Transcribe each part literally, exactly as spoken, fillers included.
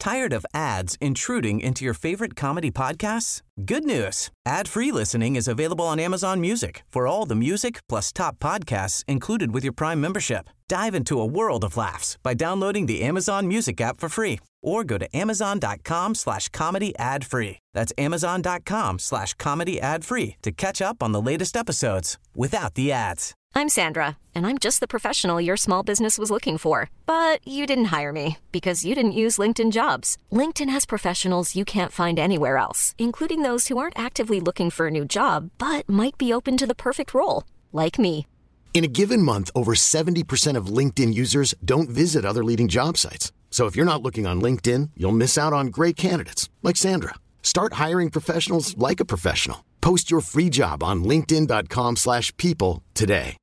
Tired of ads intruding into your favorite comedy podcasts? Good news. Ad-free listening is available on Amazon Music for all the music plus top podcasts included with your Prime membership. Dive into a world of laughs by downloading the Amazon Music app for free or go to amazon.com slash comedy ad free. That's amazon.com slash comedy ad free to catch up on the latest episodes without the ads. I'm Sandra, and I'm just the professional your small business was looking for. But you didn't hire me because you didn't use LinkedIn Jobs. LinkedIn has professionals you can't find anywhere else, including those who aren't actively looking for a new job, but might be open to the perfect role, like me. In a given month, over seventy percent of LinkedIn users don't visit other leading job sites. So if you're not looking on LinkedIn, you'll miss out on great candidates like Sandra. Start hiring professionals like a professional. Post your free job on linkedin.com slash people today.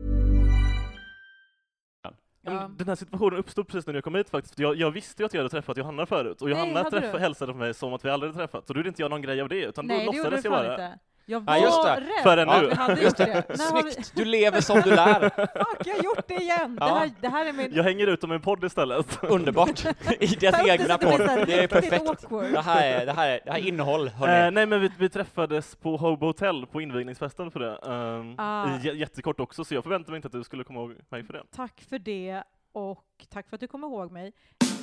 Ja. Den här situationen uppstod precis när jag kom hit faktiskt. Jag, jag visste ju att jag hade träffat Johanna förut. Och Johanna träffa, hälsade på mig som att vi aldrig hade träffat. Så då gjorde inte jag någon grej av det. Utan Nej, då det låtsades jag bara. Inte. Jag var ja, just det. rädd. Förrän nu. Ja, just det. Snyggt. Du lever som du lär. Fuck, jag har gjort det igen. Ja. Det, här, det här är min... Jag hänger ut om en podd istället. Underbart. I deras egna podd. Det är perfekt. Det här är, det här är, det här är innehåll, hörni. Eh, nej, men vi, vi träffades på Hobo Hotel på invigningsfesten för det. Um, ah. j- jättekort också, så jag förväntade mig inte att du skulle komma ihåg mig för det. Tack för det, och tack för att du kommer ihåg mig.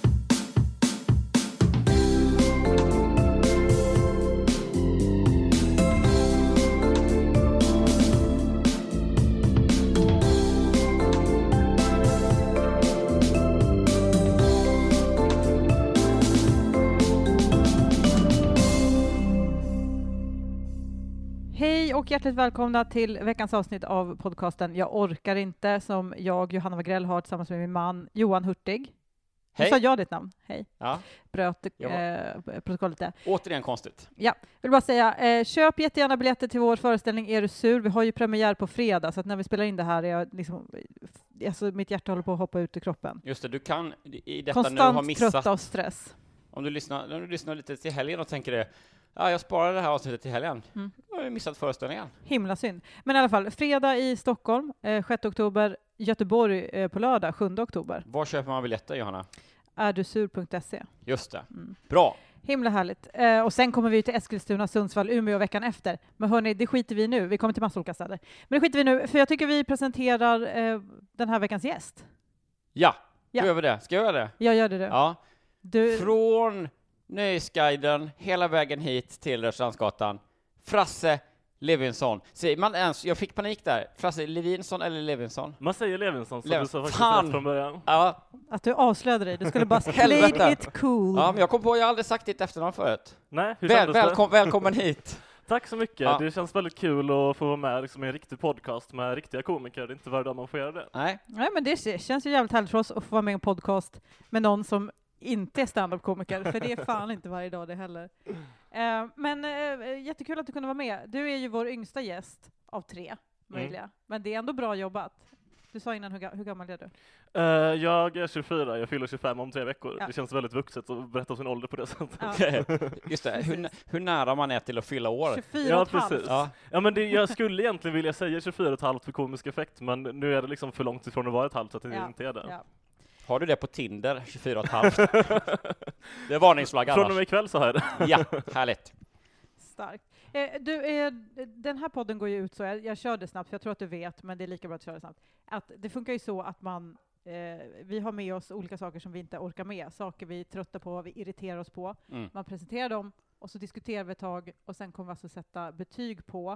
Hej och hjärtligt välkomna till veckans avsnitt av podcasten Jag orkar inte, som jag, Johanna Wagrell, har tillsammans med min man Johan Hurtig. Hej. Nu sa jag ditt namn. Hej. Ja. Bröt eh, protokollet där. Återigen konstigt. Ja, vill bara säga, eh, köp jättegärna biljetter till vår föreställning Är du sur? Vi har ju premiär på fredag, så att när vi spelar in det här är jag liksom, alltså mitt hjärta håller på att hoppa ut ur kroppen. Just det, du kan i detta Konstant nu ha missat. trött av stress. Om du lyssnar, om du lyssnar lite till helgen och tänker det, ja, jag sparar det här avsnittet till helgen. Mm. Då har jag missat föreställningen. Himla synd. Men i alla fall, fredag i Stockholm, eh, sjätte oktober, Göteborg eh, på lördag, sjunde oktober. Var köper man biljetter, Johanna? är du sur punkt se. Just det. Mm. Bra. Himla härligt. Eh, och sen kommer vi till Eskilstuna, Sundsvall, Umeå veckan efter. Men hörni, det skiter vi nu. Vi kommer till massa olika städer. Men det skiter vi nu, för jag tycker vi presenterar eh, den här veckans gäst. Ja, Ja. då gör vi det. Ska jag göra det? Jag gör det du. Ja. Du... Från Nöjesguiden hela vägen hit till Rörstrandsgatan. Frasse Levinson. Säger man ens, jag fick panik där. Frasse Levinson eller Levinson? Man säger Levinson, så Lev- du sa faktiskt Fan! rätt från början. Ja. Att du avslöjade dig. Du skulle bara Helvete. played it cool. Ja, men jag kom på, jag har aldrig sagt ditt efternamn förut. Nej, hur Väl, kändes det? välkom, välkommen hit. Tack så mycket. Ja. Det känns väldigt kul att få vara med liksom, i en riktig podcast med riktiga komiker. Det är inte varje dag man får göra det. Nej. Nej, men det känns ju jävligt härligt för oss att få vara med i en podcast med någon som inte är stand-up-komiker, för det är fan inte varje dag det heller. Uh, men uh, jättekul att du kunde vara med. Du är ju vår yngsta gäst av tre möjliga, mm. men det är ändå bra jobbat. Du sa innan, hur, ga- hur gammal är du? Uh, jag är tjugofyra, jag fyller tjugofem om tre veckor. Ja. Det känns väldigt vuxet att berätta om sin ålder på det sättet. Ja. Just det, hur, hur nära man är till att fylla år. tjugofyra Ja, och ett halvt. precis. Ja. Ja, men det, jag skulle egentligen vilja säga tjugofyra och ett halvt för komisk effekt, men nu är det liksom för långt ifrån att vara ett halvt så att det Ja. inte är det. Ja. Har du det på Tinder, tjugofyra och ett halvt? Det är varningsflagg Från och annars. med ikväll så har jag det. Ja, härligt. Starkt. Eh, du, eh, den här podden går ju ut så, jag, jag kör det snabbt, för jag tror att du vet, men det är lika bra att köra det snabbt. Att det funkar ju så att man, eh, vi har med oss olika saker som vi inte orkar med, saker vi är trötta på, vi irriterar oss på. Mm. Man presenterar dem och så diskuterar vi ett tag och sen kommer vi alltså sätta betyg på.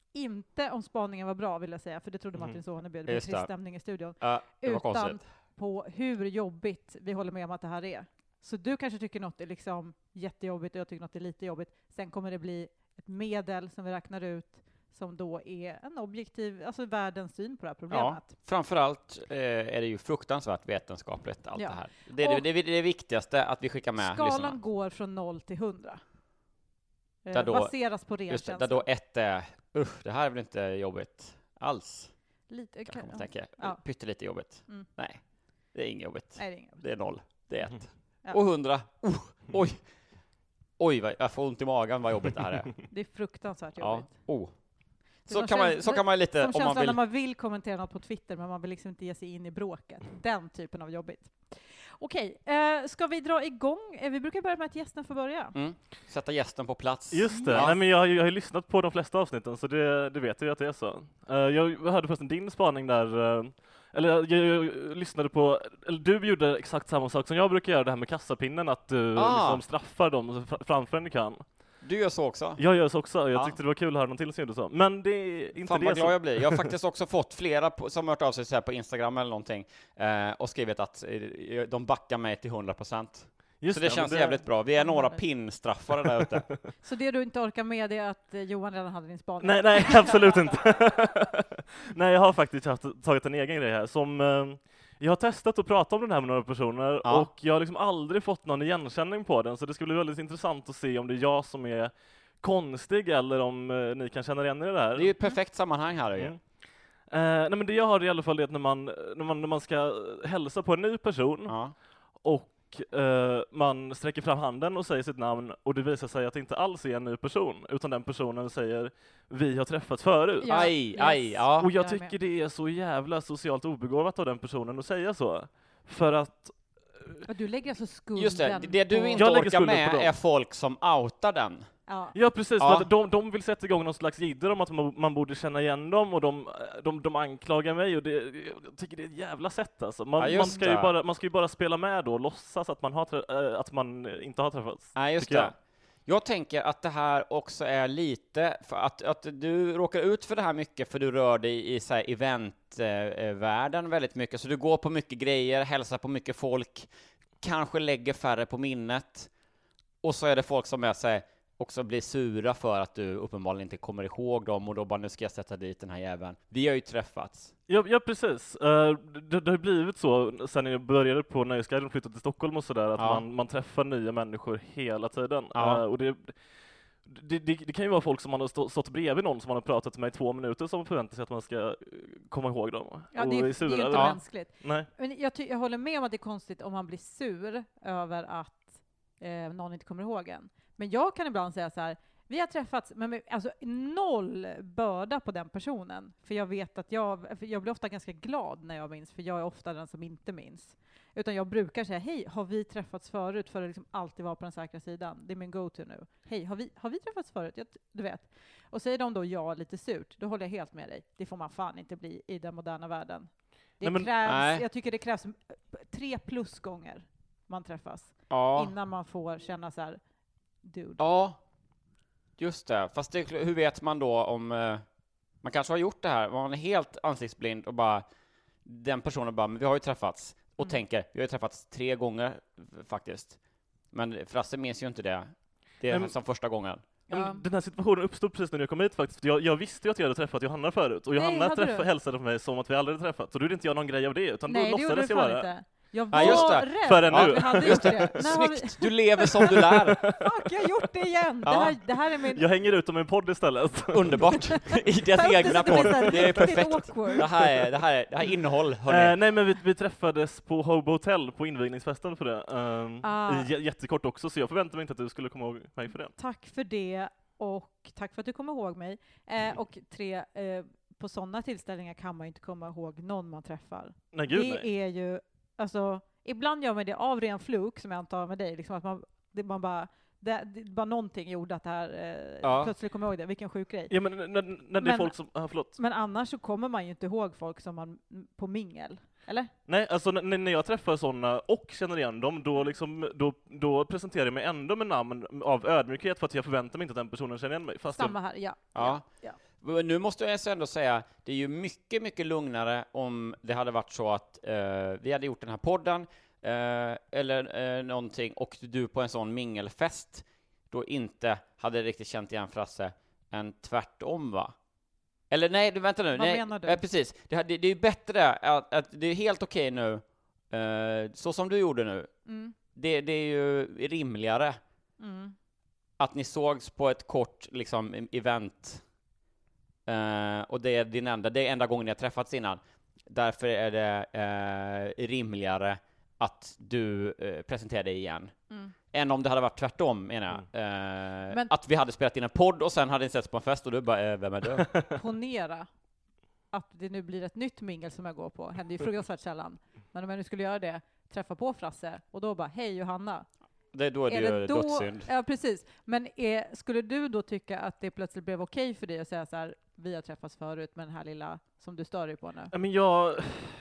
Inte om spaningen var bra, vill jag säga, för det trodde Martin Mm. Soneby, det blev Just det. trist stämning i studion. Ja, det var Utan konstigt. på hur jobbigt vi håller med om att det här är. Så du kanske tycker något är liksom jättejobbigt och jag tycker något är lite jobbigt. Sen kommer det bli ett medel som vi räknar ut som då är en objektiv, alltså världens syn på det här problemet. Ja, framförallt eh, är det ju fruktansvärt vetenskapligt allt Ja. det här. Det är Och det, det, det viktigaste att vi skickar med skalan lyssnarna. går från noll till hundra. Eh, Där då- baseras på ren Just det, känsla. där då ett är, usch, det här är väl inte jobbigt alls. Lite, Kanske man ja. tänker. Ja. Pyttelite jobbigt. Mm. Nej, det är inget jobbigt. Nej, det är inget. Det är noll. Det är ett. Mm. Ja. Och hundra. Oh, oj. Oj, vad, jag får ont i magen vad jobbigt det här är. Det är fruktansvärt Ja. jobbigt. Oh. Det är Så som kan, man, käns- så kan man lite, Som om känslan man vill. när man vill kommentera något på Twitter, men man vill liksom inte ge sig in i bråket. Den typen av jobbigt. Okej, eh, ska vi dra igång? Eh, vi brukar börja med att gästen får börja. Mm. Sätta gästen på plats. Just det. Ja. Nej, men jag, har ju- jag har ju lyssnat på de flesta avsnitten, så det, det vet jag ju att det är så. Uh, jag hörde förresten din spaning där, uh, eller jag, jag, jag lyssnade på, eller du gjorde exakt samma sak som jag brukar göra, det här med kassapinnen, att du Ah. liksom straffar dem fr- framför en du kan. Du gör så också. Jag gör så också, jag Ja. tyckte det var kul att höra någon till som gjorde så. Men det är inte Fan det vad glad som... jag blir. Jag har faktiskt också fått flera på, som har hört av sig så här på Instagram eller någonting eh, och skrivit att eh, de backar mig till hundra procent. Just Så det men känns jävligt bra. Vi är några Ja. pinnstraffare där ute. Så det du inte orkar med är att eh, Johan redan hade din spaning? Nej, nej, absolut inte. Nej, jag har faktiskt haft, tagit en egen grej här som... eh, Jag har testat att prata om den här med några personer, Ja. och jag har liksom aldrig fått någon igenkänning på den, så det skulle bli väldigt intressant att se om det är jag som är konstig eller om eh, ni kan känna igen er i det här. Det är ju ett perfekt sammanhang här ju. Mm. Eh, nej, men det jag har i alla fall är att när man, när man, när man ska hälsa på en ny person Ja. och eh, man sträcker fram handen och säger sitt namn, och det visar sig att det inte alls är en ny person, utan den personen säger vi har träffats förut. Ja. Aj, Yes. aj, ja. Och jag Jag är tycker med. det är så jävla socialt obegåvat av den personen att säga så. För att Och du lägger alltså skulden Just det, det du på... inte Jag lägger orkar skulden på med dem. är folk som outar den. Ja. Ja, precis. Ja. För att de, de vill sätta igång någon slags jidder om att man, man borde känna igen dem, och de, de, de anklagar mig, och det, jag tycker det är ett jävla sätt alltså. Man, Ja, just man, ska ju det. bara, man ska ju bara spela med då och låtsas att man, har trä, äh, att man inte har träffats. Nej, just tycker det. Jag tänker att det här också är lite, för att, att du råkar ut för det här mycket för du rör dig i så här eventvärlden väldigt mycket, så du går på mycket grejer, hälsar på mycket folk, kanske lägger färre på minnet, och så är det folk som är så här, också blir sura för att du uppenbarligen inte kommer ihåg dem, och då bara nu ska jag sätta dit den här jäveln. Vi har ju träffats. Ja, ja precis. Uh, det, det har blivit så sen jag började på Nöjesguiden och flyttade till Stockholm och sådär, att Ja. man, man träffar nya människor hela tiden. Ja. Uh, och det, det, det, det kan ju vara folk som man har stå, stått bredvid någon som man har pratat med i två minuter, som förväntar sig att man ska eh, komma ihåg dem. Ja, och det, är, det är sura ju inte över Ja. mänskligt. Nej. Men jag, ty- jag håller med om att det är konstigt om man blir sur över att eh, någon inte kommer ihåg en. Men jag kan ibland säga så här, vi har träffats, men med, alltså noll börda på den personen. För jag vet att jag, för jag blir ofta ganska glad när jag minns, för jag är ofta den som inte minns. Utan jag brukar säga, hej, har vi träffats förut? För att liksom alltid vara på den säkra sidan. Det är min go-to nu. Hej, har vi, har vi träffats förut? Jag, du vet. Och säger de då ja lite surt, då håller jag helt med dig. Det får man fan inte bli i den moderna världen. Det Nej, men- krävs, Nej. jag tycker det krävs tre plus gånger man träffas. Ja. Innan man får känna så här, dude. Ja, just det. Fast det, hur vet man då om eh, man kanske har gjort det här, man är helt ansiktsblind och bara den personen bara, men vi har ju träffats och Mm. tänker, vi har ju träffats tre gånger f- faktiskt. Men Frasse minns ju inte det. Det är Nej, men- som första gången. Ja, men Ja. Den här situationen uppstod precis när jag kom hit faktiskt. Jag, jag visste ju att jag hade träffat Johanna förut, och Nej, Johanna hade träffa, du? hälsade på mig som att vi aldrig hade träffat. Så då är det inte jag någon grej av det, utan Nej, då det gjorde du låtsades jag fan bara. inte. Jag var Ja, just det. rädd. Förrän Ja, nu. Vi hade Just gjort det. det. När har vi... Snyggt! Du lever som du lär. Fuck, jag har gjort det igen! Ja. Det, här, det här är min... Jag hänger ut dem i en podd istället. Underbart! I deras Ta upp det så egna att det blir så podd. här Det är riktigt perfekt. awkward. Det här är, det här är, det här är innehåll, Eh, hörni. nej, men vi, vi träffades på Hobo Hotel på invigningsfesten för det. Um, Ah. j- jättekort också, så jag förväntade mig inte att du skulle komma ihåg mig för det. Tack för det, och tack för att du kommer ihåg mig. Eh, och tre, eh, på sådana tillställningar kan man ju inte komma ihåg någon man träffar. Nej, gud det nej. är ju, alltså, ibland gör man det av ren fluk, som jag antar med dig, liksom att man, det, man bara, det, det, bara någonting gjorde att det här, eh, Ja. plötsligt kommer jag ihåg det, vilken sjuk grej. Ja, men när, när det är Men- folk som, ah, förlåt. Men annars så kommer man ju inte ihåg folk som man, på mingel, eller? Nej, alltså n- när jag träffar sådana och känner igen dem, då, liksom, då, då presenterar jag mig ändå med namn av ödmjukhet, för att jag förväntar mig inte att den personen känner igen mig. Fast Samma här, ja. Ja. ja. Men nu måste jag ändå säga, det är ju mycket, mycket lugnare om det hade varit så att eh, vi hade gjort den här podden eh, eller eh, någonting, och du på en sån mingelfest då inte hade riktigt känt igen Frasse, än tvärtom, va? Eller nej, du vänta nu. Vad nej, menar du? Eh, precis. Det, det, det är ju bättre att, att det är helt okej nu, eh, så som du gjorde nu. Mm. Det, det är ju rimligare Mm. att ni sågs på ett kort liksom e- event. Eh, och det är din enda, det är enda gången ni har träffats innan. Därför är det eh, rimligare att du eh, presenterar dig igen. Mm. Än om det hade varit tvärtom, menar jag. Eh, Men- att vi hade spelat in en podd och sen hade ni setts på en fest och du bara, eh, vem är du? Ponera att det nu blir ett nytt mingel som jag går på. Händer ju fruktansvärt sällan. Men om jag nu skulle göra det, träffa på Frasse och då bara, hej Johanna. Det, då är det, Är ju det då, dödssynd. ja, precis. Men är, skulle du då tycka att det plötsligt blev okej för dig att säga så här, vi har träffats förut med den här lilla som du stör dig på nu? Ja, men jag,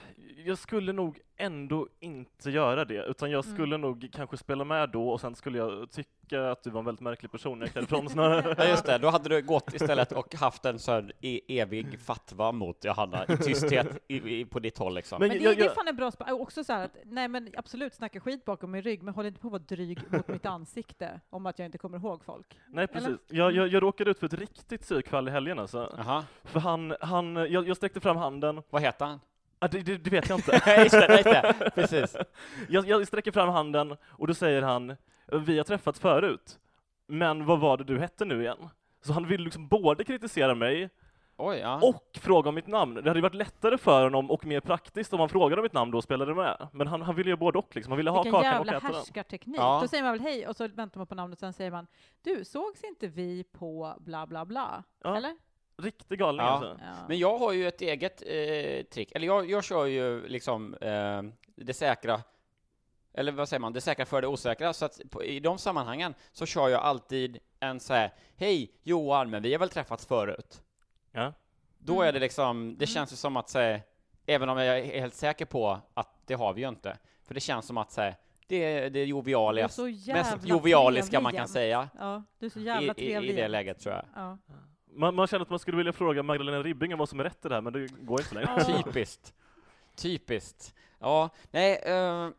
jag skulle nog ändå inte göra det, utan jag skulle mm. nog kanske spela med då och sen skulle jag tycka att du var en väldigt märklig person när jag gick därifrån snarare. Ja, just det. Då hade du gått istället och haft en sån e- evig fatwa mot Johanna i tysthet i, i, på ditt håll liksom. Men, men det, jag, det är fan en bra sp- också så här att, nej men absolut snacka skit bakom min rygg, men håll inte på att vara dryg mot mitt ansikte om att jag inte kommer ihåg folk. Nej, precis. Jag, jag, jag råkade ut för ett riktigt psykfall i helgen alltså. Aha. För han, han jag, jag sträckte fram handen. Vad heter han? Ah, det, det, det vet jag inte. just det, just det. Precis. Jag, jag sträcker fram handen och då säger han, vi har träffats förut, men vad var det du hette nu igen? Så han vill liksom både kritisera mig Oj, ja. och fråga om mitt namn. Det hade varit lättare för honom och mer praktiskt om han frågade om mitt namn då och spelade med. Men han, han ville ju både och liksom. Han ville ha Vilken kakan och äta den. jävla härskarteknik. Ja. Då säger man väl hej och så väntar man på namnet och sen säger man, du, sågs inte vi på bla bla bla? Ja. Eller? Riktig galning Ja. alltså. Ja. Men jag har ju ett eget eh, trick. Eller jag, jag kör ju liksom eh, det säkra, eller vad säger man, det säkra för det osäkra. Så att på, i de sammanhangen så kör jag alltid en så här, hej Johan, men vi har väl träffats förut. Ja. Då Mm. är det liksom, det känns ju som att säga, även om jag är helt säker på att det har vi ju inte. För det känns som att säga, det är det jovialiska, mest jovialiska man kan säga. Ja, du är så jävla I, trevlig. i, I det läget tror jag. Ja. Man, man känner att man skulle vilja fråga Magdalena Ribbing om vad som är rätt i det här, men det går inte längre. Ja. Typiskt. Typiskt. Ja, nej, eh,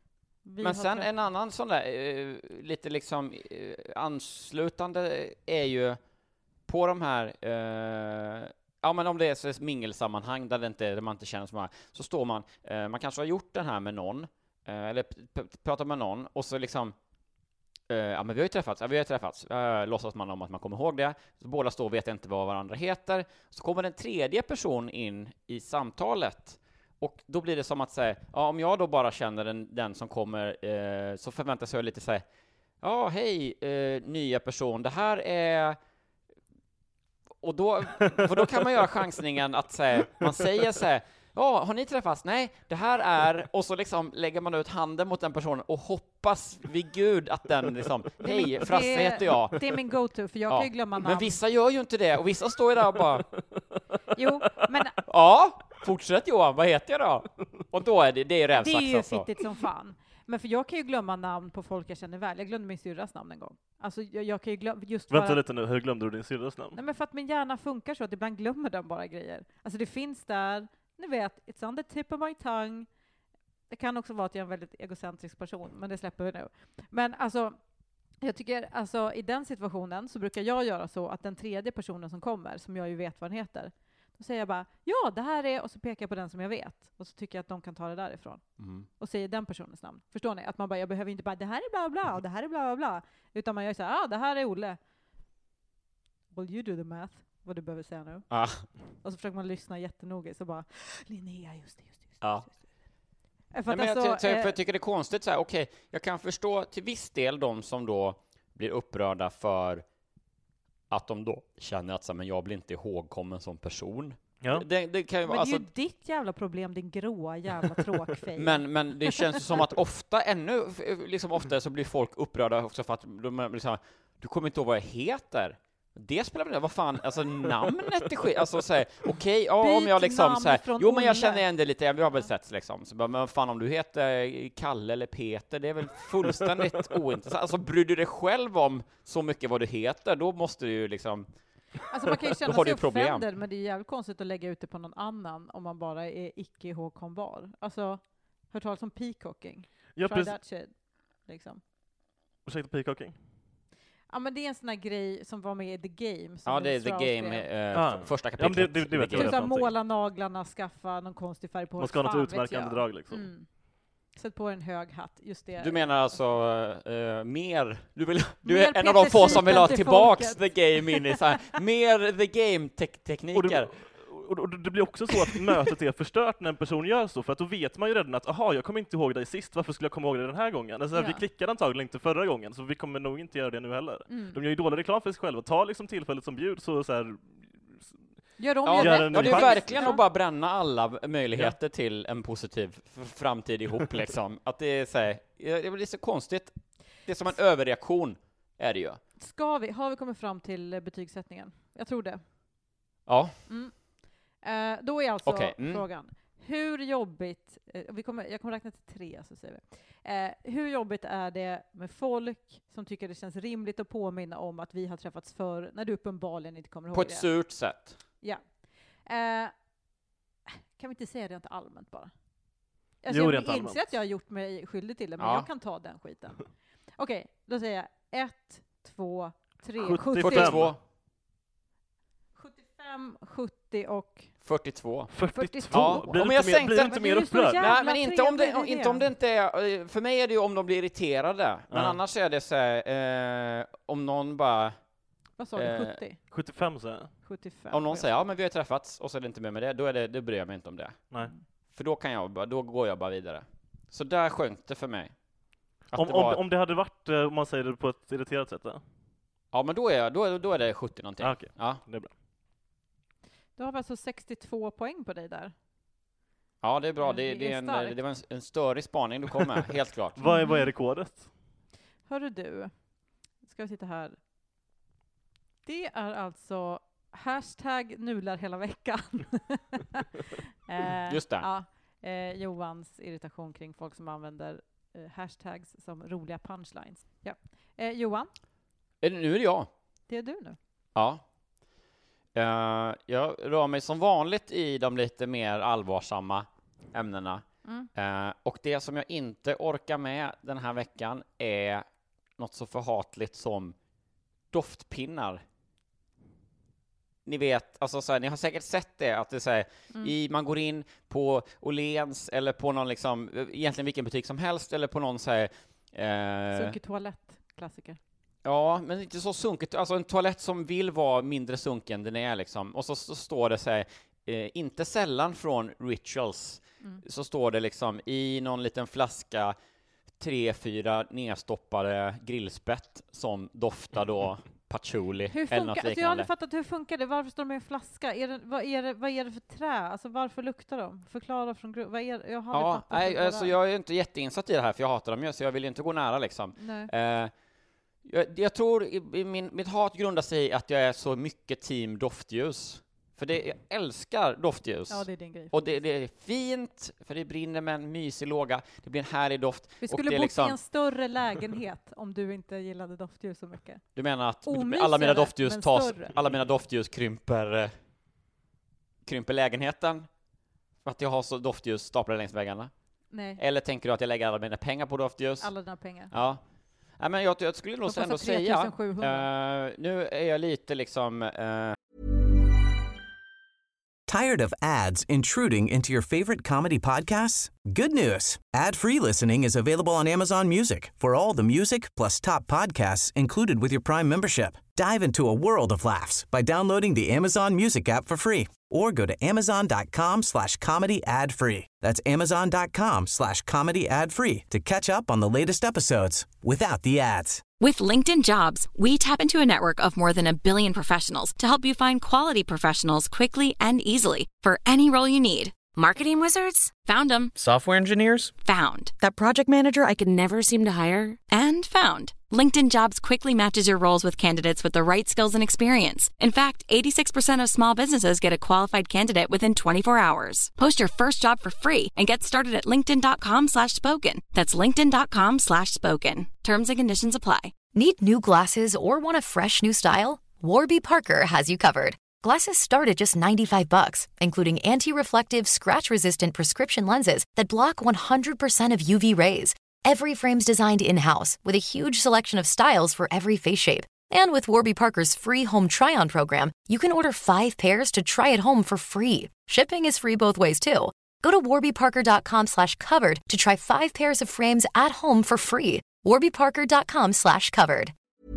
Vi men har sen träff- en annan sån där, eh, lite liksom eh, anslutande är ju på de här, eh, ja men om det är så mingelsammanhang där, det inte, där man inte känner så många, så står man, eh, man kanske har gjort den här med någon, eh, eller p- p- pratar med någon, och så liksom, eh, ja men vi har ju träffats, ja vi har ju träffats, eh, låtsas man om att man kommer ihåg det, så båda står och vet inte vad varandra heter, så kommer en tredje person in i samtalet, och då blir det som att säga, ja om jag då bara känner den, den som kommer, eh, så förväntas jag lite säga, ja hej eh, nya person, det här är... Och då, för då kan man göra chansningen att säga, man säger så här, ja, har ni träffats? Nej, det här är, och så liksom lägger man ut handen mot den personen och hoppas vid Gud att den liksom, hej, Frasse heter jag. Det är min go-to, för jag Ja. kan ju glömma namn. Men vissa gör ju inte det, och vissa står ju där och bara, Jo, men ja, fortsätt Johan, vad heter jag då? Och då är det, det är det är rävsax ju alltså. fittigt som fan. Men för jag kan ju glömma namn på folk jag känner väl. Jag glömde min syrras namn en gång. Alltså jag, jag kan ju glömma just Vänta bara... lite nu, hur glömde du din syrras namn? Nej, men för att min hjärna funkar så att ibland glömmer den bara grejer. Alltså det finns där, ni vet, it's on the tip of my tongue. Det kan också vara att jag är en väldigt egocentrisk person, men det släpper vi nu. Men alltså, jag tycker, alltså i den situationen så brukar jag göra så att den tredje personen som kommer, som jag ju vet vad den heter, då säger jag bara, ja det här är, och så pekar jag på den som jag vet. Och så tycker jag att de kan ta det därifrån. Mm. Och säger den personens namn. Förstår ni? Att man bara, jag behöver inte bara, det här är bla bla, och det här är bla bla bla. Utan man gör så här, ja ah, det här är Olle. Will you do the math? Vad du behöver säga nu. Ah. Och så försöker man lyssna jättenoga, så bara, Linnea, just det, just det. Just det, Ja. just det. För Nej, att men jag, alltså, ty- ty- för eh, jag tycker det är konstigt så här, okej, jag kan förstå till viss del de som då blir upprörda för att de då känner att så här, men jag blir inte ihågkommen som person. Ja. Det, det kan ju men vara, det är alltså, ju ditt jävla problem, din gråa jävla tråkfej. men, men det känns ju som att ofta, ännu liksom ofta så blir folk upprörda också för att de blir så här, du kommer inte ihåg vad jag heter. Det spelar väl, vad fan, alltså namnet är skit, alltså såhär, okej, okay, ja om jag liksom namn såhär, från jo men jag Olle. känner igen det lite, vi har väl sett liksom, så bara, men fan om du heter Kalle eller Peter, det är väl fullständigt ointressant, alltså bryr du dig själv om så mycket vad du heter, då måste du ju liksom, Alltså man kan ju känna har du sig problem. offended, men det är jävligt konstigt att lägga ut det på någon annan om man bara är icke ihågkombar. Alltså, hört talas om peacocking. Ja, Try precis. that shit. Liksom. Ursäkta, peacocking? Ja, men det är en sån här grej som var med i The Game. Som ja det är Strauss The Game, skrev. eh, Ah. f- första Ja, men kapitlet. det- det- det vet The jag. Typ Game. såhär, måla naglarna, skaffa någon konstig färg på Man ska ha något fan vet utmärkande jag. drag liksom. Mm. Sätt på en hög hatt, just det. Du menar alltså uh, mer, du, vill, du Mer är en av de få som vill ha Peter Sipen till tillbaks folket. The Game in i så här, mer The Och Game-tekniker. det, och, och det blir också så att mötet är förstört när en person gör så, för att då vet man ju redan att aha, jag kommer inte ihåg dig sist, varför skulle jag komma ihåg dig den här gången? Alltså, Ja. Vi klickade antagligen inte förra gången, så vi kommer nog inte göra det nu heller. Mm. De gör ju dålig reklam för sig själva, ta liksom tillfället som bjuds och så här, Gör de Ja, ju ja, rätt. det är ju Ja. verkligen att bara bränna alla möjligheter till en positiv f- framtid ihop liksom. Att det är så här, det blir så konstigt. Det är som en överreaktion, är det ju. Ska vi, har vi kommit fram till eh, betygssättningen? Jag tror det. Ja, Mm. Eh, då är alltså Okej, mm. frågan, hur jobbigt, eh, vi kommer, jag kommer räkna till tre så säger vi. Eh, hur jobbigt är det med folk som tycker det känns rimligt att påminna om att vi har träffats förr när du uppenbarligen inte kommer ihåg på ett det? surt sätt. Ja. Eh, kan vi inte säga det inte allmänt bara? Alltså Jo, jag rent inser allmänt. att jag har gjort mig skyldig till det, men Ja. jag kan ta den skiten. Okej, då säger jag ett, två, tre, sjuttiofem. fyrtiotvå, sjuttiofem, sjuttio och fyrtiotvå. fyrtiotvå? Ja, Blir om du jag inte mer, sänkte- blir du inte Men mer du är så upprörd? jävla- Nej, men inte om, det, trevlig idé. inte om det inte är, för mig är det ju om de blir irriterade. Men Ja. annars är det så här, eh, om någon bara, vad sa du, Eh, sjuttio? sjuttiofem säger jag. sjuttiofem. om någon och jag- säger ja men vi har träffats och så är det inte mer med det, då är det, då bryr jag mig inte om det. Nej. För då kan jag bara, då går jag bara vidare. Så där sjönk det för mig. Att Om, det var, om, om det hade varit, eh, om man säger det på ett irriterat sätt då? ja men då är, jag, då, är- då är det sjuttio någonting. Ah, okej. Ja. Det är bra. Då har vi alltså sextiotvå poäng på dig där. Ja, det är bra. Mm, Det, det det, är är en, starkt. det var en, en störig spaning du kom med, helt klart. Vad är, vad är rekordet? Hörru du, ska vi titta här. Det är alltså hashtag nular hela veckan. eh, Just det. Ja, eh, Johans irritation kring folk som använder eh, hashtags som roliga punchlines. Ja. Eh, Johan, Eh, Nu är det jag. det är du nu. Ja. Eh, jag rör mig som vanligt i de lite mer allvarsamma ämnena. Mm. Eh, och det som jag inte orkar med den här veckan är något så förhatligt som doftpinnar. Ni vet, alltså så här, ni har säkert sett det, att det är så här, Mm. i, man går in på Åhléns eller på någon liksom, egentligen vilken butik som helst, eller på någon så här, eh, Sunkig toalett, klassiker. ja, men inte så sunkigt, alltså en toalett som vill vara mindre sunken än den är liksom, och så, så står det så här, eh, inte sällan från Rituals, Mm. så står det liksom i någon liten flaska tre, fyra nedstoppade grillspett som doftar då patchouli Hur eller funkar, något alltså jag har liknande. aldrig fattat hur funkar det? Varför står de i en flaska? Är det, vad, är det, vad är det för trä? Alltså varför luktar de? Förklara från grund. Vad är, jag har aldrig Ja, fattat nej, vad det alltså är. jag är inte jätteinsatt i det här, för jag hatar dem ju, så jag vill ju inte gå nära liksom. Nej. Eh, jag, jag tror i, i min, mitt hat grundar sig i att jag är så mycket team doftljus. För det, jag älskar doftljus. Ja, det är din grej. Och det, det är fint, för det brinner med en mysig låga, det blir en härlig doft. Vi och skulle det är bott liksom, i en större lägenhet om du inte gillade doftljus så mycket. du menar att Omysigare, alla mina doftljus men tas, större. alla mina doftljus krymper, eh, krymper lägenheten? För att jag har så doftljus staplade längs väggarna? Nej, Eller tänker du att jag lägger alla mina pengar på doftljus? alla dina pengar. Ja. Nej, men jag, jag skulle nog De ändå kostar säga, tretiosjuhundra. eh, nu är jag lite liksom, eh, Tired of ads intruding into your favorite comedy podcasts? Good news. Ad-free listening is available on Amazon Music for all the music plus top podcasts included with your Prime membership. Dive into a world of laughs by downloading the Amazon Music app for free or go to amazon.com slash comedy ad free. That's amazon.com slash comedy ad free to catch up on the latest episodes without the ads. With LinkedIn Jobs, we tap into a network of more than a billion professionals to help you find quality professionals quickly and easily for any role you need. Marketing wizards? Found them. Software engineers? Found. That project manager I could never seem to hire? And found. LinkedIn Jobs quickly matches your roles with candidates with the right skills and experience. In fact, eighty-six percent of small businesses get a qualified candidate within twenty-four hours. Post your first job for free and get started at linkedin.com slash spoken. That's linkedin.com slash spoken. Terms and conditions apply. Need new glasses or want a fresh new style? Warby Parker has you covered. Glasses start at just ninety-five bucks, including anti-reflective, scratch-resistant prescription lenses that block one hundred percent of U V rays. Every frame's designed in-house with a huge selection of styles for every face shape. And with Warby Parker's free home try-on program, you can order five pairs to try at home for free. Shipping is free both ways, too. Go to warbyparker.com slash covered to try five pairs of frames at home for free. warbyparker.com slash covered.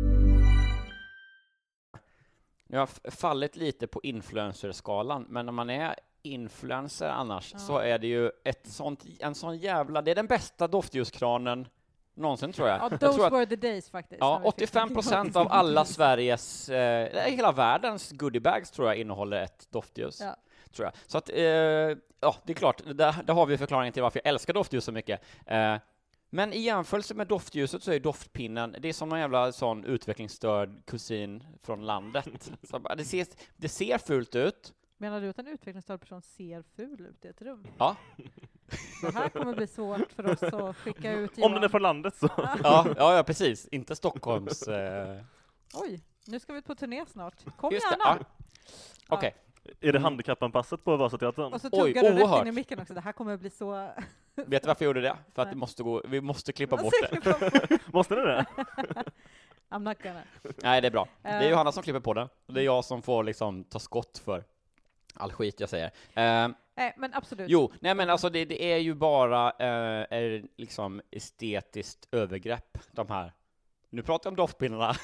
jag har f- fallit lite på influencerskalan, men när man är influencer annars Ja. så är det ju ett sånt, en sån jävla, det är den bästa doftljuskranen någonsin tror jag. Ja, jag those tror att, were the days faktiskt. ja, åttiofem procent av alla Sveriges, eh, hela världens goodiebags tror jag innehåller ett doftljus. Ja. Tror jag. Så att, eh, ja, det är klart, där, där har vi förklaringen till varför jag älskar doftljus så mycket. Eh, men i jämförelse med doftljuset så är doftpinnen, det är som en jävla sån utvecklingsstörd kusin från landet. Så bara, det, ser, det ser fult ut. Menar du att en utvecklingsstörd person ser ful ut i ett rum? Ja. Det här kommer bli svårt för oss att skicka ut. Om den är från landet så. Ja, ja, ja, precis. Inte Stockholms... Eh... Oj, nu ska vi på turné snart. Kom Just det, gärna! ja. Okej. Är det handikappanpassat på Vasateatern? Och så Oj, tuggar du rätt oerhört. in i micken också. Det här kommer bli så... Vet du varför jag gjorde det? För att Nej. det måste gå, vi måste klippa bort det. Måste ni det? I'm not gonna. Nej, det är bra. Det är Eh. Johanna som klipper på den. Och det är jag som får liksom ta skott för all skit jag säger. Eh, Nej, men absolut. jo, nej men alltså det, det är ju bara eh, är liksom estetiskt övergrepp, de här. Nu pratar jag om doftpinnarna.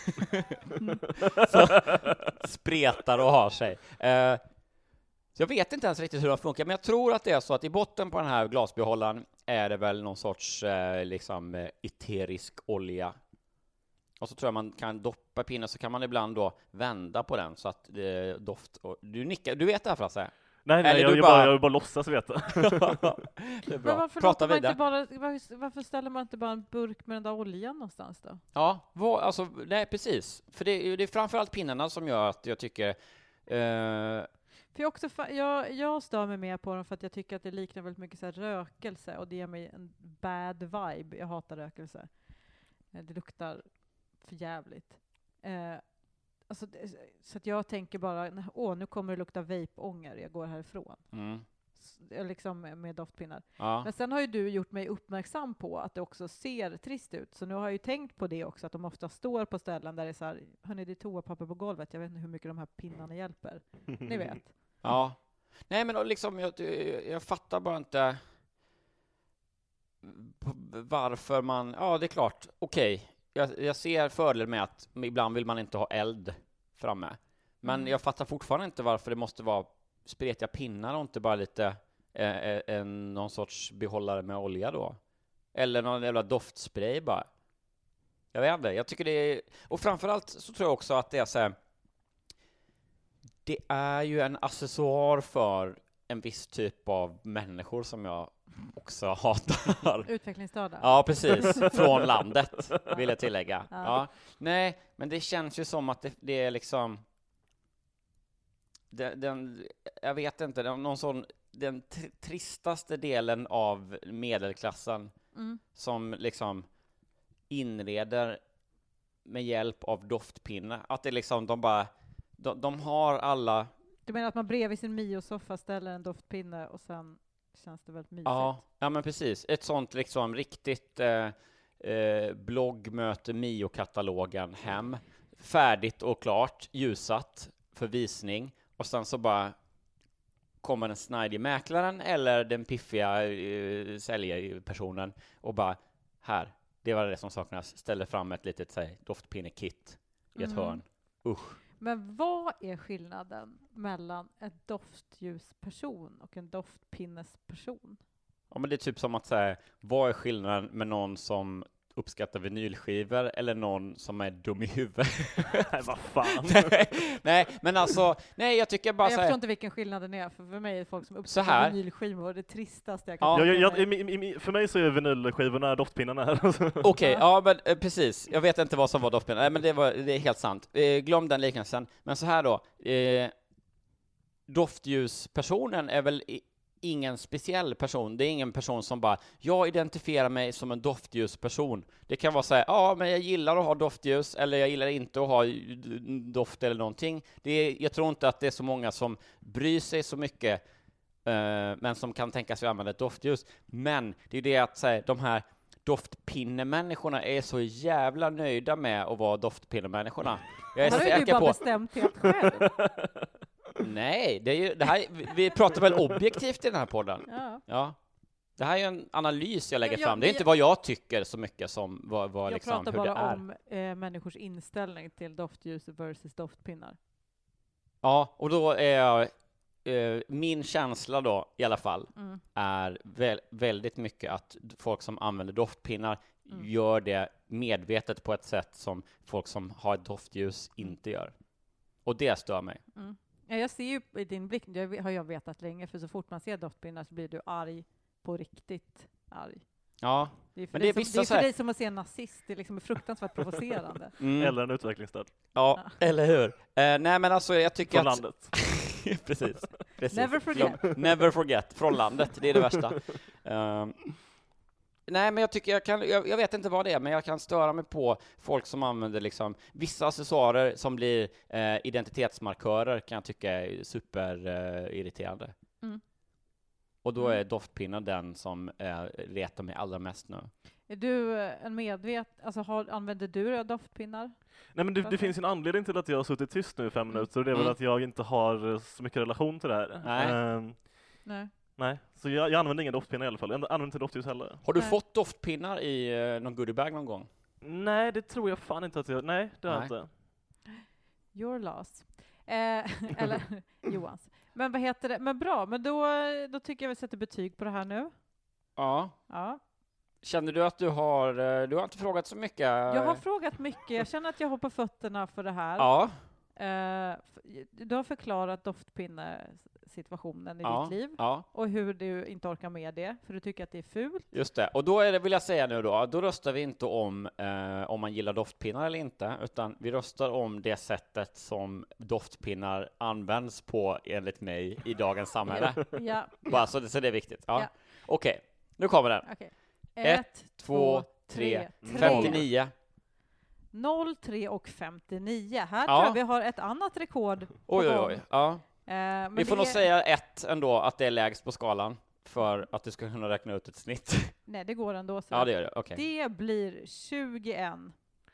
Så spretar och har sig. Eh, så jag vet inte ens riktigt hur de funkar, men jag tror att det är så att i botten på den här glasbehållaren är det väl någon sorts eh, liksom eh, eterisk olja. Och så tror jag man kan doppa pinnen, så kan man ibland då vända på den så att det är doft. Och du nickar, du vet det här Frasse? Nej, nej, Eller jag, du jag, bara- bara, jag vill bara låtsas veta. Det är Men bra. varför, Prata låter man vidare. inte bara, varför, varför ställer man inte bara en burk med den där oljan någonstans då? Ja, vad, alltså, nej precis. För det, är- det är framförallt pinnarna som gör att jag tycker eh, För jag, också, fa- jag, jag stör mig mer på dem för att jag tycker att det liknar väldigt mycket så här rökelse och det ger mig en bad vibe. Jag hatar rökelse. Eh, Det luktar för jävligt. Eh, alltså, det- så att jag tänker bara, åh, nu kommer det lukta vape-ånger, jag går härifrån. mm, S- eh, Liksom med doftpinnar. ja. Men sen har ju du gjort mig uppmärksam på att det också ser trist ut. Så nu har jag ju tänkt på det också, att de ofta står på ställen där det är så här, hörni, det är toapapper på golvet. Jag vet inte hur mycket de här pinnarna hjälper. Ni vet. Ja. Nej, men då liksom, jag, jag fattar bara inte p- varför man... Ja, det är klart. Okej, jag, jag ser fördel med att ibland vill man inte ha eld framme. Men Mm. jag fattar fortfarande inte varför det måste vara spretiga pinnar och inte bara lite eh, eh, en, någon sorts behållare med olja då. Eller någon jävla doftspray bara. Jag vet inte, jag tycker det är... Och framförallt så tror jag också att det är så här... Det är ju en accessoar för en viss typ av människor som jag också hatar. Utvecklingsstörda. Ja, precis. Från landet, vill jag tillägga. Ja. Ja. Nej, men det känns ju som att det, det är liksom... Den, den, jag vet inte, den, någon sån, den tr- tristaste delen av medelklassen Mm. som liksom inreder med hjälp av doftpinne. Att det liksom, de bara... De, de har alla... Du menar att man bredvid sin Mio-soffa ställer en doftpinne och sen känns det väldigt mysigt? Ja, ja, men precis. Ett sånt liksom riktigt eh, eh, blogg möter Mio-katalogen hem. Färdigt och klart, ljusat för visning. Och sen så bara kommer den snajdige mäklaren eller den piffiga eh, säljpersonen och bara, här, det var det som saknas. Ställer fram ett litet så här, doftpinnekit i ett Mm. hörn. Usch. Men vad är skillnaden mellan en doftljusperson och en doftpinnesperson? Ja, men det är typ som att säga, vad är skillnaden med någon som uppskattar vinylskivor eller någon som är dum i huvudet? Nej, vad fan. nej, nej, men alltså, nej, jag tycker bara Jag så förstår här, inte vilken skillnaden är, för för mig är folk som Så uppskattar här. vinylskivor det tristaste jag kan Ja. Jag, tänka jag, mig. jag, i- i- i- för mig så är vinylskivorna doftpinnarna här. okej, ja, men eh, precis, jag vet inte vad som var doftpinnen, nej, men det, var, det är helt sant. Eh, glöm den liknelsen, men så här då, eh, doftljuspersonen är väl i, ingen speciell person. Det är ingen person som bara, jag identifierar mig som en doftljusperson. Det kan vara så här, ja, men jag gillar att ha doftljus, eller jag gillar inte att ha doft eller någonting. Det är, jag tror inte att det är så många som bryr sig så mycket, eh, men som kan tänka sig att använda ett doftljus. Men det är det att så här, de här doftpinnemänniskorna är så jävla nöjda med att vara doftpinnemänniskorna. Jag är Det har ju du säker bara på... bestämt helt själv. Nej, det är ju, det här, vi- vi pratar väl objektivt i den här podden? Ja. Ja. Det här är ju en analys jag lägger Ja, ja, fram. Det är men inte jag- vad jag tycker så mycket som vad, vad Jag liksom, pratar hur det bara är. om eh, människors inställning till doftljus versus doftpinnar. Ja, och då är jag, eh, min känsla då i alla fall Mm. är väl, väldigt mycket att folk som använder doftpinnar mm. gör det medvetet på ett sätt som folk som har ett doftljus inte gör. Och det stör mig. Mm. Ja, jag ser ju i din blick, det har jag vetat länge, för så fort man ser doftpinnar så blir du arg, på riktigt arg. Ja, det är för, men dig, det är som, det är för här... dig som att se en nazist, det är liksom fruktansvärt provocerande. Mm. Eller en utvecklingsstörd. Ja, ja, eller hur? Uh, nej, men alltså jag tycker från att... landet. precis, precis. Never forget. Never forget, från landet, det är det värsta. Uh, nej, men jag tycker jag kan, jag, jag vet inte vad det är, men jag kan störa mig på folk som använder liksom vissa accessoarer som blir uh, identitetsmarkörer, kan jag tycka är super uh, irriterande. Mm. Och då är doftpinnar den som uh, retar mig allra mest nu. Är du en medvet, alltså har, använder du doftpinnar? Nej, men det, det finns en anledning till att jag har suttit tyst nu i fem minuter, och det är mm. väl att jag inte har så mycket relation till det här. Nej. Um, Nej. Nej, så jag, jag använder inga doftpinnar i alla fall. Jag använder inte doftljus heller. Har du Nej. fått doftpinnar i uh, någon goodiebag någon gång? Nej, det tror jag fan inte att jag... Nej, det har jag inte. Your loss. Eh, eller Johans. Men vad heter det? Men bra, men då, då tycker jag vi sätter betyg på det här nu. Ja. Ja. Känner du att du har... Du har inte frågat så mycket? Jag har frågat mycket. Jag känner att jag har på fötterna för det här. Ja. Uh, du har förklarat doftpinne-situationen i ja. ditt liv. Ja. Och hur du inte orkar med det, för du tycker att det är fult. Just det. Och då är det, vill jag säga nu då, då röstar vi inte om eh, om man gillar doftpinnar eller inte, utan vi röstar om det sättet som doftpinnar används på, enligt mig, i dagens samhälle. Ja. Bara, så, det, så det är viktigt. Ja. Ja. Okej, okay. Nu kommer den. Okay. Ett, två, tre, femtionio. noll, tre och femtionio. Här ja. tror jag vi har ett annat rekord. Oj, oj, oj. Ja. Eh, vi får nog är... säga ett ändå, att det är lägst på skalan, för att du ska kunna räkna ut ett snitt. Nej, det går ändå. Så ja, det gör det. Okay. Det blir tjugoett.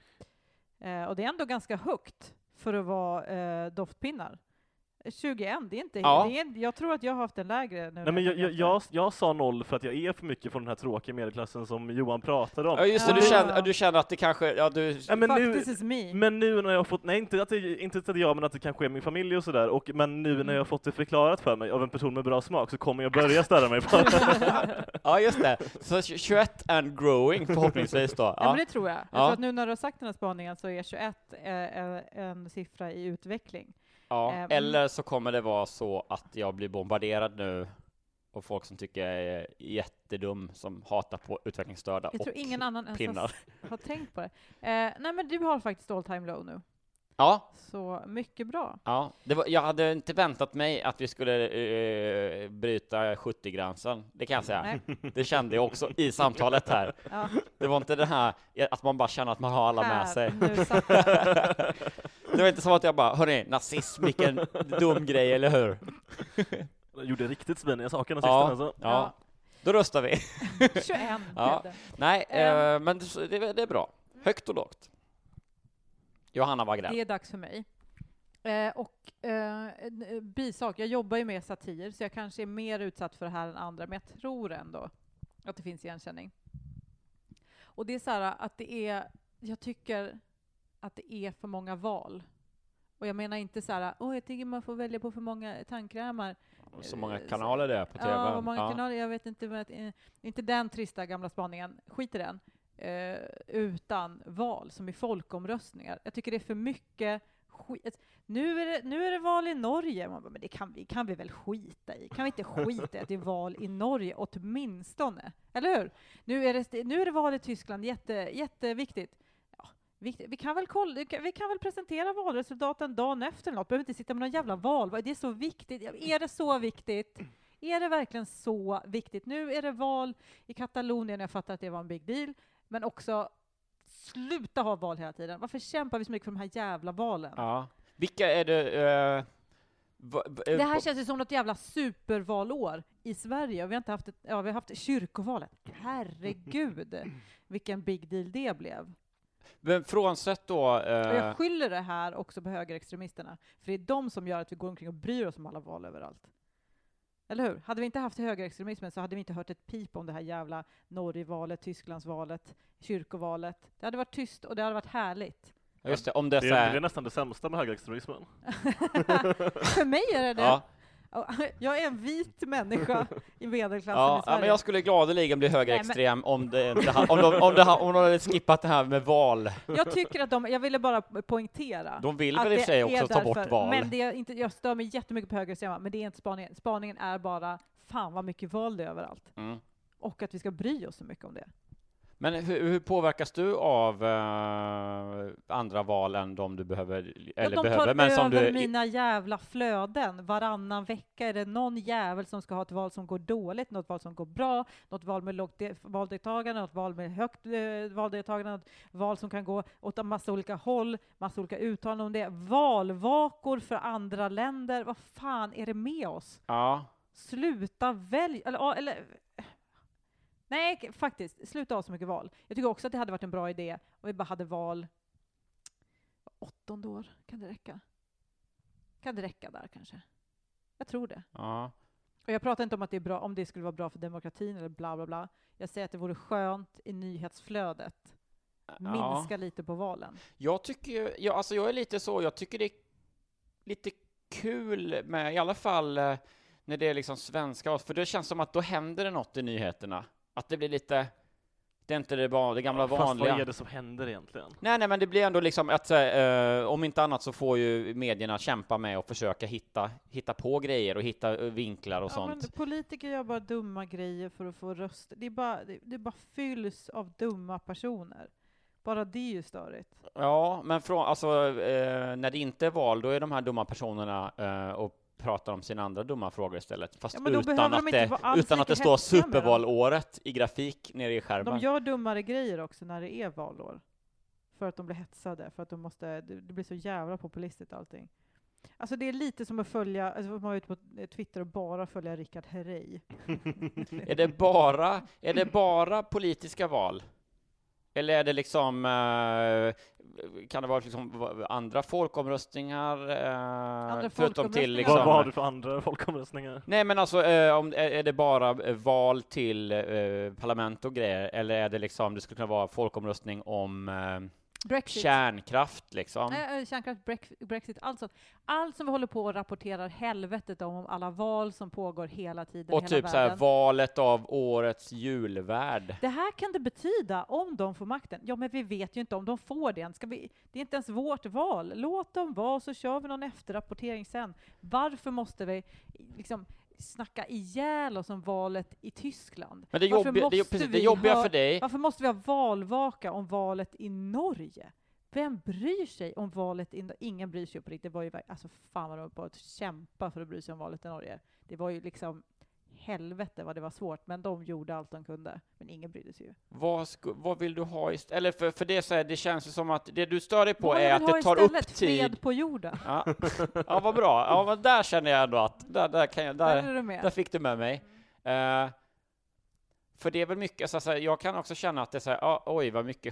Eh, och det är ändå ganska högt för att vara eh, doftpinnar. tjugoett, det är inte... Ja. Det är, jag tror att jag har haft en lägre nu. Nej, men jag, jag, jag, jag sa noll för att jag är för mycket från den här tråkiga medelklassen som Johan pratade om. Ja, just det. Ja. Du, känner, du känner att det kanske... Ja, du... ja, men, nu, this is me. men nu när jag har fått... Nej, inte att det, inte att det är jag, men att det kanske är min familj och sådär. Och, men nu när jag har fått det förklarat för mig av en person med bra smak, så kommer jag börja störa mig på det. Ja, just det. Så tjugoett and growing förhoppningsvis då. Ja, ja men det tror jag. Jag ja. tror att nu när du har sagt den här spaningen så är tjugoett eh, en siffra i utveckling. Ja, Mm. eller så kommer det vara så att jag blir bombarderad nu och folk som tycker jag är jättedum, som hatar på utvecklingsstörda jag och tror ingen annan ens pinnar. har, har tänkt på det. Eh, nej, men du har faktiskt all time low nu. Ja. Så mycket bra. Ja, det var, jag hade inte väntat mig att vi skulle uh, bryta sjuttio-gränsen, det kan jag säga. Nej. Det kände jag också i samtalet här. Ja. Det var inte det här att man bara känner att man har alla här, med sig. Nu satt det var inte som att jag bara, hörni, nazism, vilken dum grej, eller hur? Jag gjorde riktigt sviniga saker nazisten, ja, alltså. Ja, ja. Då röstar vi. tjugoett. Ja. Nej, um, eh, men det, det är bra. Högt och lågt. Johanna Wagrell. Det är dags för mig. Eh, och eh, bisak, jag jobbar ju med satir, så jag kanske är mer utsatt för det här än andra, men jag tror ändå att det finns igenkänning. Och det är så här att det är, jag tycker att det är för många val. Och jag menar inte så här, åh, jag tycker man får välja på för många tandkrämar. Så många kanaler det är på T V. Ja, vad många ja. kanaler, jag vet inte, men, inte den trista gamla spaningen, skit i den. Uh, utan val som i folkomröstningar. Jag tycker det är för mycket skit. Nu är det, nu är det val i Norge. Man bara, men det kan vi, kan vi väl skita i? Kan vi inte skita i att det är val i Norge åtminstone? Eller hur? Nu är det, nu är det val i Tyskland. Jätte, jätteviktigt. Ja, viktigt. Vi kan väl kolla, vi kan väl presentera valresultaten dagen efter något. Behöver inte sitta med någon jävla val. Det är så viktigt. Är det så viktigt? Är det verkligen så viktigt? Nu är det val i Katalonien. Jag fattar att det var en big deal. Men också sluta ha val hela tiden. Varför kämpar vi så mycket för de här jävla valen? Ja. Vilka är det? Uh, va, va, det här känns ju som något jävla supervalår i Sverige. Och vi har inte haft ett, ja, vi har haft kyrkovalet. Herregud, vilken big deal det blev. Men frånsett då... Uh... Och jag skyller det här också på högerextremisterna. För det är de som gör att vi går omkring och bryr oss om alla val överallt. Eller hur? Hade vi inte haft högerextremismen så hade vi inte hört ett pip om det här jävla Norgevalet, Tysklandsvalet, kyrkovalet. Det hade varit tyst och det hade varit härligt. Just det, om det, det, är, det är nästan det sämsta med högerextremismen. För mig är det det. Ja. Jag är en vit människa i medelklassen Ja, i Sverige. ja, men jag skulle gladeligen bli högerextrem Nej, men... om, det, inte ha, om, de, om, de, om de hade skippat det här med val. Jag tycker att de, jag ville bara poängtera. De vill väl i och för sig också ta bort val. Men det är inte, jag stör mig jättemycket på högerextrema, men det är inte spaningen. Spaningen är bara, fan vad mycket val det är överallt. Mm. Och att vi ska bry oss så mycket om det. Men hur, hur påverkas du av uh, andra val än de du behöver? Eller ja, de behöver, tar men som över du... mina jävla flöden. Varannan vecka är det någon jävel som ska ha ett val som går dåligt, något val som går bra, något val med lågt de- valdeltagande, något val med högt eh, valdeltagande, något val som kan gå åt en massa olika håll, massa olika uttalanden om det. Valvakor för andra länder. Vad fan är det med oss? Ja. Sluta välja, eller, eller nej, faktiskt, sluta ha så mycket val. Jag tycker också att det hade varit en bra idé om vi bara hade val åttonde år. Kan det räcka? Kan det räcka där kanske? Jag tror det. Ja. Och jag pratar inte om att det är bra, om det skulle vara bra för demokratin eller bla bla bla. Jag säger att det vore skönt i nyhetsflödet. Minska ja. lite på valen. Jag tycker, ja, alltså jag är lite så, jag tycker det är lite kul med, i alla fall när det är liksom svenska, för det känns som att då händer det något i nyheterna. Att det blir lite, det är inte det, bara, det gamla ja, vanliga. Fast vad är det som händer egentligen? Nej, nej, men det blir ändå liksom att, eh, om inte annat så får ju medierna kämpa med och försöka hitta, hitta på grejer och hitta vinklar och ja, sånt. Men politiker gör bara dumma grejer för att få röst. Det är bara, det, det bara fylls av dumma personer. Bara det är ju störigt. Ja, men från, alltså, eh, när det inte är val, då är de här dumma personerna eh, och pratar om sina andra dumma frågor istället. Fast ja, utan, att det, utan att det står supervalåret i grafik nere i skärmen. De gör dummare grejer också när det är valår. För att de blir hetsade. För att de måste, det, det blir så jävla populistiskt allting. Alltså det är lite som att följa, alltså man är ute på Twitter och bara följa Richard Herrey. är, det bara, är det bara politiska val? Eller är det liksom, eh, kan det vara liksom andra folkomröstningar? Eh, andra förutom till liksom, vad, vad har du för andra folkomröstningar? Nej, men alltså, eh, om, är, är det bara val till eh, parlament och grejer? Eller är det liksom, det skulle kunna vara folkomröstning om eh, Brexit. Kärnkraft liksom? Nej, kärnkraft, Brexit, alltså allt som vi håller på och rapporterar helvetet om, om alla val som pågår hela tiden och i hela typ världen. så här, valet av årets julvärd. Det här kan det betyda om de får makten. Ja, men vi vet ju inte om de får det. Ska vi, det är inte ens vårt val. Låt dem vara, så kör vi någon efterrapportering sen. Varför måste vi liksom snacka ihjäl oss om valet i Tyskland? Men det, jobbiga, det, precis, det jobbiga ha, för dig... Varför måste vi ha valvaka om valet i Norge? Vem bryr sig om valet i Norge? Ingen bryr sig på riktigt. Det var ju, alltså fan vad de var på att kämpa för att bry sig om valet i Norge. Det var ju liksom helvete vad det var svårt, men de gjorde allt de kunde. Men ingen brydde sig ju. Vad, sku, vad vill du ha istället? Eller för, för det, så här, det känns ju som att det du stör dig på vad är att det tar upp tid. Fred på jorden. Ja, ja vad bra. Ja, men där känner jag ändå att där, där, kan jag, där, där, där fick du med mig. Mm. Uh, för det är väl mycket, så, så här, jag kan också känna att det är så här, ah, oj vad mycket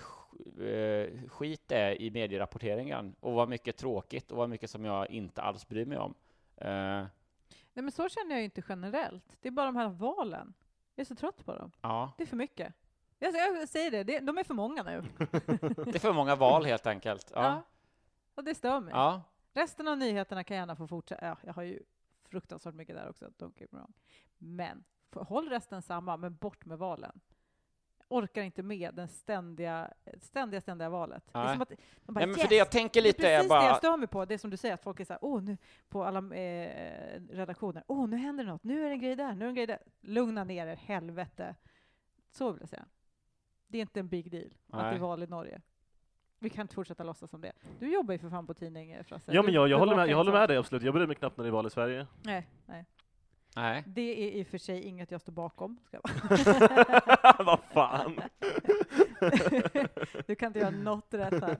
uh, skit det är i medierapporteringen och vad mycket tråkigt och vad mycket som jag inte alls bryr mig om. Uh, Nej, men så känner jag ju inte generellt. Det är bara de här valen. Jag är så trött på dem. Ja. Det är för mycket. Jag, jag säger det. det, de är för många nu. Det är för många val helt enkelt. Ja. Ja. Och det stör mig. Ja. Resten av nyheterna kan gärna få fortsätta. Ja, jag har ju fruktansvärt mycket där också. Don't get me wrong. Men håll resten samma, men bort med valen. Orkar inte med den ständiga, ständiga, ständiga valet. Det är som att de bara, ja, men yes! för det jag tänker lite det är precis är bara... det jag stör mig på. Det är som du säger, att folk är så här, åh, nu på alla eh, redaktioner, åh, nu händer det något, nu är det en grej där, nu är det en grej där. Lugna ner er, helvete. Så vill jag säga. Det är inte en big deal Nej. att det är val i Norge. Vi kan inte fortsätta låtsas som det. Du jobbar ju för fan på tidning, Frasse. Ja, men jag, jag, håller med, jag håller så. med dig absolut. Jag bryr mig knappt när det är val i Sverige. Nej, nej. Nej. Det är i och för sig inget jag står bakom. Ska Vad fan? Du kan inte göra något rätt här.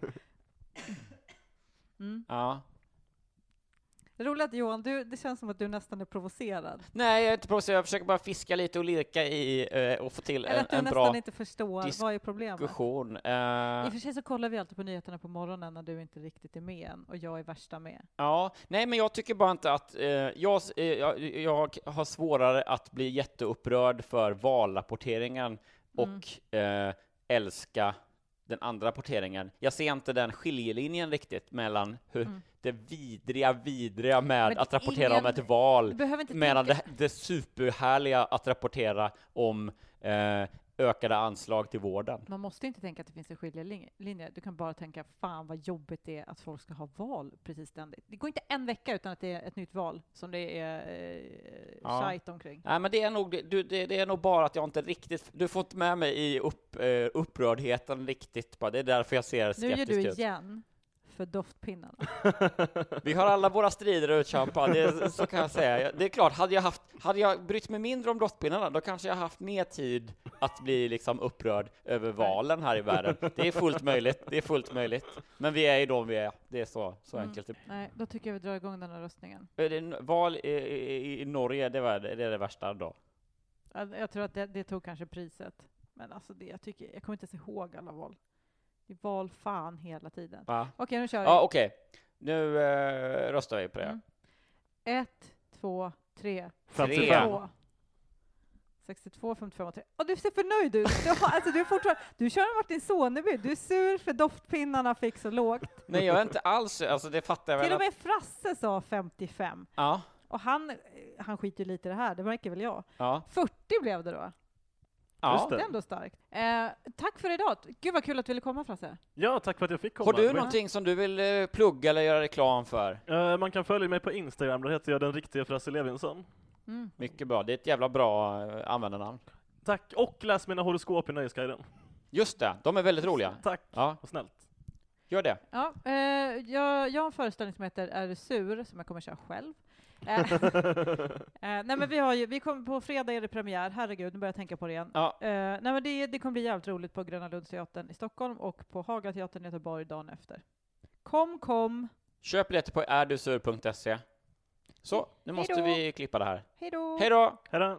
Mm. Ja. Det är roligt, Johan, du, det känns som att du nästan är provocerad. Nej, jag är inte provocerad. Jag försöker bara fiska lite och lirka i uh, och få till Eller en, att du en nästan bra inte förstår vad är problemet. diskussion. Uh, I och för sig så kollar vi alltid på nyheterna på morgonen när du inte riktigt är med än och jag är värsta med. Ja, nej, men jag tycker bara inte att uh, jag, uh, jag, jag har svårare att bli jätteupprörd för valrapporteringen mm. och uh, älska den andra rapporteringen. Jag ser inte den skiljelinjen riktigt mellan hur Mm. det vidriga, vidriga med Men att rapportera ingen- om ett val Du behöver inte medan tänka- det, det superhärliga att rapportera om eh, ökade anslag till vården. Man måste inte tänka att det finns en skiljelinje. Du kan bara tänka, fan vad jobbigt det är att folk ska ha val precis ständigt. Det går inte en vecka utan att det är ett nytt val som det är eh, Ja. shite omkring. Nej, men det är nog du, det, det är nog bara att jag inte riktigt, du får inte med mig i upp, eh, upprördheten riktigt. Bara. Det är därför jag ser Nu skeptisk gör du ut. igen för doftpinnarna. Vi har alla våra strider att utkämpa, det, så kan jag säga. Det är klart, hade jag, haft, hade jag brytt mig mindre om doftpinnarna, då kanske jag haft mer tid att bli liksom upprörd över valen här i världen. Det är fullt möjligt, det är fullt möjligt. Men vi är ju de vi är, det är så, så Mm. enkelt. Nej, då tycker jag vi drar igång den här röstningen. Är det en val i, i, i Norge, det, var, det är det värsta då? Jag, jag tror att det, det tog kanske priset. Men alltså det, jag tycker, jag kommer inte ens ihåg alla val. Det är val fan hela tiden. Va? Okej, nu kör vi. Ja, okej. Nu eh, röstar vi på det. Mm. Ett, två, tre, femtiofem. två. sextiotvå, femtiofem och tre. Och du ser förnöjd ut. Du, har, alltså, du, är fortfarande, du kör Martin Soneby. Du är sur för doftpinnarna fick så lågt. Nej, jag är inte alls, alltså det fattar jag väl. Till och att- med Frasse sa femtiofem. Ja, Och han, han skiter ju lite i det här, det märker väl jag. ja. fyrtio blev det då. ja. Just Det är ändå starkt. Eh, tack för idag. Gud vad kul att du ville komma, Frasse. Ja, tack för att jag fick komma. Har du Men- någonting som du vill eh, plugga eller göra reklam för? Eh, man kan följa mig på Instagram, där heter jag den riktiga Frasse Levinson. Mm. Mycket bra, det är ett jävla bra eh, användarnamn. Tack, och läs mina horoskop i Nöjesguiden. Just det, de är väldigt roliga. Tack, Ja, och snällt. gör det. Ja, eh, jag, jag har en föreställning som heter Är du sur? Som jag kommer köra själv. Eh, eh, nej men vi har ju, vi kommer på fredag är det premiär, herregud, nu börjar jag tänka på det igen. Ja. Eh, nej men det, det kommer bli jävligt roligt på Gröna Lundsteatern i Stockholm och på Hagateatern i Göteborg dagen efter. Kom, kom! Köp biljetter på erdusur punkt se. Så, nu måste Hejdå. vi klippa det här. Hej då! Hej då! Hej då!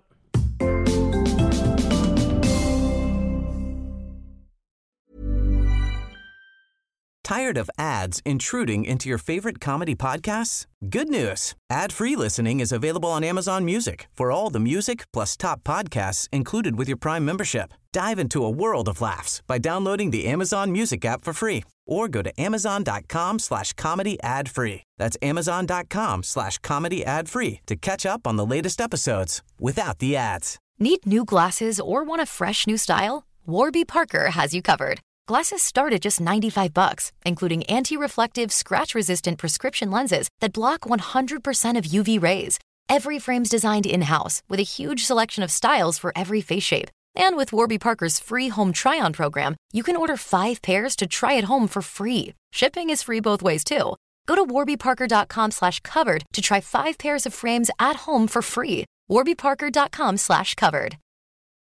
Tired of ads intruding into your favorite comedy podcasts? Good news. Ad-free listening is available on Amazon Music for all the music plus top podcasts included with your Prime membership. Dive into a world of laughs by downloading the Amazon Music app for free or go to amazon.com slash comedy ad free. That's amazon.com slash comedy ad free to catch up on the latest episodes without the ads. Need new glasses or want a fresh new style? Warby Parker has you covered. Glasses start at just ninety-five bucks, including anti-reflective, scratch-resistant prescription lenses that block one hundred percent of U V rays. Every frame's designed in-house with a huge selection of styles for every face shape. And with Warby Parker's free home try-on program, you can order five pairs to try at home for free. Shipping is free both ways, too. Go to warbyparker.com slash covered to try five pairs of frames at home for free. warbyparker.com slash covered.